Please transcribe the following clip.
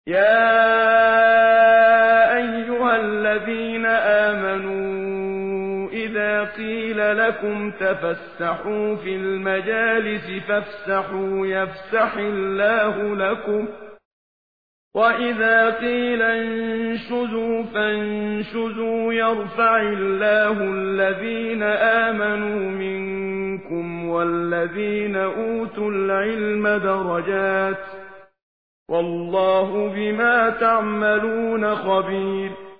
يَا أَيُّهَا الَّذِينَ آمَنُوا إِذَا قِيلَ لَكُمْ تَفَسَّحُوا فِي الْمَجَالِسِ فَافْسَحُوا يَفْسَحِ اللَّهُ لَكُمْ ۖ وَإِذَا قِيلَ انشُزُوا فَانشُزُوا يَرْفَعِ اللَّهُ الَّذِينَ آمَنُوا مِنكُمْ وَالَّذِينَ أُوتُوا الْعِلْمَ دَرَجَاتٍ ۚ وَاللَّهُ بِمَا تَعْمَلُونَ خَبِيرٌ